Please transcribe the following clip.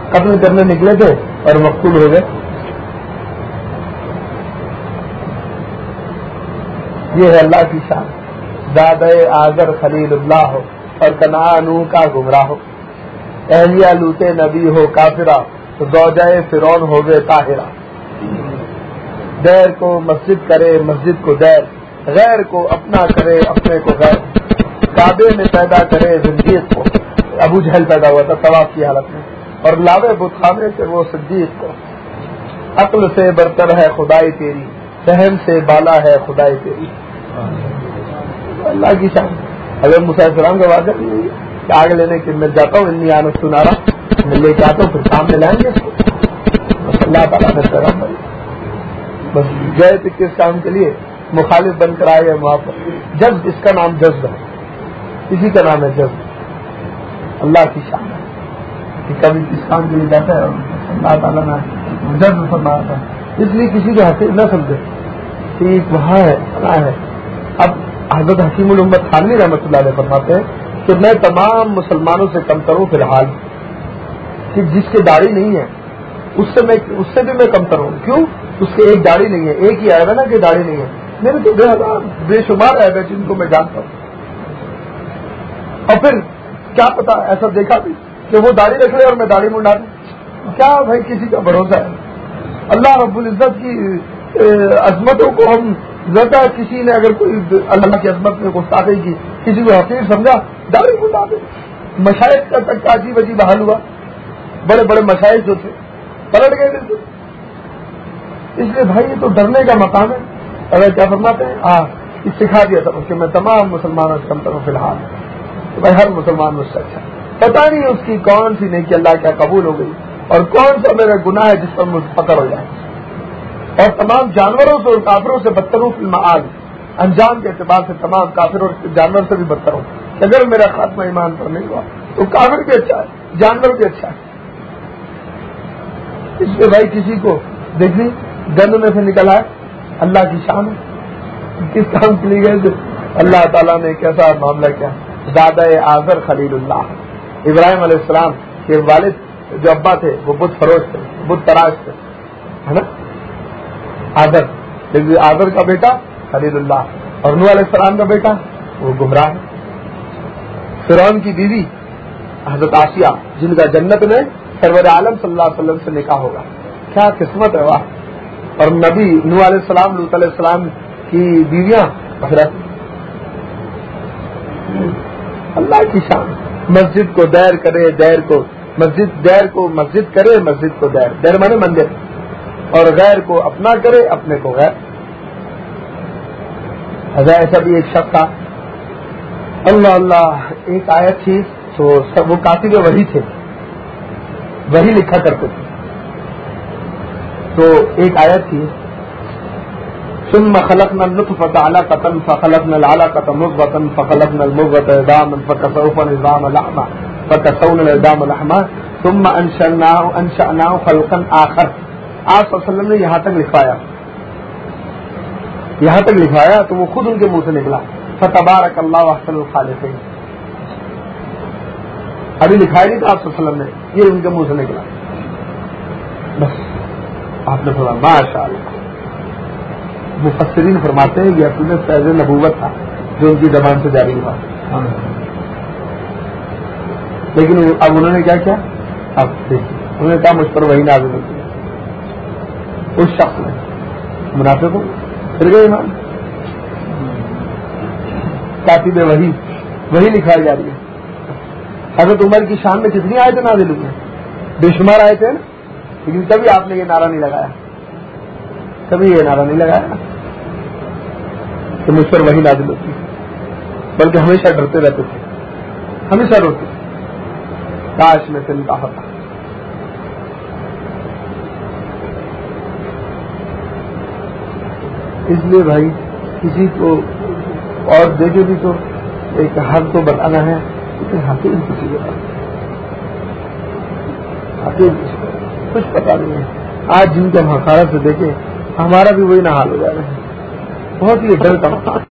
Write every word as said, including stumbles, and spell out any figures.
قتل کرنے نکلے تھے اور مقتول ہو گئے. یہ ہے اللہ کی شان. دادے آذر خلیل اللہ ہو اور کنعانو کا گمراہ ہو. اہلیہ لوتے نبی ہو کافرہ تو زوجہ فرعون ہو گئے طاہرہ. دیر کو مسجد کرے مسجد کو دیر, غیر کو اپنا کرے اپنے کو غیر. کعبے میں پیدا کرے زندیق کو, ابو جہل پیدا ہوا تھا طواف کی حالت میں, اور لاوے بت خانے سے وہ صدیق کو. عقل سے برتر ہے خدائی تیری, فہم سے بالا ہے خدائی تیری. اللہ کی شان. اگر موسیٰ علیہ السلام کا واقعہ نہیں ہوئی کہ آگ لینے کے میں جاتا ہوں انی آنس نارا, میں لے کے آتا ہوں پھر سامنے لائیں گے اس کو. بس اللہ تعالیٰ نے کرم بھائی بس گئے تھے کس کام کے لیے, مخالف بن کر آئے وہاں پر. جذب, اس کا نام جذب ہے, اسی کا نام ہے جذب. اللہ کی شان ہے کہ کبھی کس کام کے لیے جاتا ہے اور اللہ تعالیٰ نے جذب فرمایا تھا. اس لیے کسی کو حقیق نہ سمجھے کہ وہاں ہے فلاں ہے. اب حضرت حکیم الامت تھانوی رحمۃ اللہ علیہ فرماتے ہیں کہ میں تمام مسلمانوں سے کمتر ہوں فی الحال, کہ جس کے داڑھی نہیں ہے اس سے میں اس سے بھی میں کمتر ہوں. کیوں؟ اس کے ایک داڑھی نہیں ہے, ایک ہی آئے گا نا کہ داڑھی نہیں ہے. میرے تو بے ہزار بے شمار آئے گا جن کو میں جانتا ہوں. اور پھر کیا پتا ایسا دیکھا بھی کہ وہ داڑھی رکھ لے اور میں داڑھی منڈا دوں. کیا بھائی کسی کا بھروسہ ہے؟ اللہ رب العزت کی عظمتوں کو ہم زیادہ, کسی نے اگر کوئی اللہ کی عظمت میں گستاخی کی, کسی کو حقیر سمجھا, داڑھی منڈا دے. مشائخ کا تک عجیب عجیب حال ہوا. بڑے بڑے مشائخ جو تھے پلٹ گئے بالکل. اس لیے بھائی یہ تو ڈرنے کا مقام ہے. اگر کیا فرماتے ہیں ہاں سکھا دیا تھا کہ میں تمام مسلمانوں سے کمتر ہوں فی الحال, تو بھائی ہر مسلمان مجھ سے اچھا. پتا نہیں اس کی کون سی نیکی اللہ کیا قبول ہو گئی اور کون سا میرا گناہ ہے جس پر مجھ پکڑ ہو جائے. اور تمام جانوروں سے اور کافروں سے بدتر ہوں فی المعاد, انجام کے اعتبار سے تمام کافر اور جانور سے بھی بدتر ہوں. اگر میرا خاتمہ ایمان پر نہیں ہوا تو کافر بھی اچھا ہے, جانور بھی اچھا ہے. اس لیے بھائی کسی کو دیکھنی گند میں سے نکلا ہے, اللہ کی شان ہے. کس کام کے لیے گئے, اللہ تعالیٰ نے کیسا معاملہ کیا. دادا آذر خلیل اللہ, ابراہیم علیہ السلام کے والد جو ابا تھے وہ بت فروش تھے, بت تراش تھے, ہے نا. آذر, آذر کا بیٹا خلیل اللہ, اور نوح علیہ السلام کا بیٹا وہ گمراہ. فرعون کی بیوی حضرت آسیہ جن کا جنت میں سرور عالم صلی اللہ علیہ وسلم سے نکاح ہوگا. کیا قسمت ہے واہ. اور نبی نوح علیہ السلام, لوط علیہ السلام کی بیویاں حضرت. اللہ کی شان. مسجد کو دیر کرے دیر کو مسجد, دیر کو مسجد کرے مسجد کو دیر, دیر مانے مندر, اور غیر کو اپنا کرے اپنے کو غیر. حضرت ایسا بھی ایک شخص تھا, اللہ اللہ, ایک آیت تھی تو سب وہ کاتب وحی تھے, وہی لکھا کرتے تھے. تو ایک آیت تھی ثم خلقنا النطفة علقة فخلقنا العلقة مضغة فخلقنا المضغة عظاما فكسونا العظام لحما فكسونا العظام لحما ثم انشأناه انشأناه خلقا آخر. آپ صلی اللہ علیہ وسلم نے یہاں تک لکھوایا, یہاں تک لکھوایا تو وہ خود ان کے منہ سے نکلا فتبارک اللہ احسن الخالقین. ابھی لکھایا نہیں تھا آپ صلی اللہ علیہ وسلم نے, یہ ان کے منہ سے نکلا. بس آپ نے فرمایا ماشاء اللہ. مفسرین فرماتے ہیں یہ اپنے فیض نبوت تھا جو ان کی زبان سے جاری ہوا. لیکن اب انہوں نے کیا کیا, اب انہوں نے کہا مجھ پر وہی نازل ہوتی ہے. اس شخص نے منافق کو پھر گئے ایمان, کاتب وہی وہی لکھائی جا رہی ہے. حضرت عمر کی شان میں کتنی آیتیں نازل ہوئی ہیں, بے شمار آئے تھے نا. لیکن کبھی آپ نے یہ نعرہ نہیں لگایا, کبھی یہ نعرہ نہیں لگایا کہ مجھ پر وہی نازل ہوتی, بلکہ ہمیشہ ڈرتے رہتے تھے, ہمیشہ روتے تھے کاش میں سے نکاح ہوتا. اس لیے بھائی کسی کو اور دیکھے بھی تو ایک حق تو بتانا ہے, لیکن حقیق کسی کو حقیق کچھ پتا نہیں ہے. آج جن کو ہم حقارت سے دیکھیں ہمارا بھی وہی نہ حال ہو جا رہا ہے. بہت ہی ڈر کا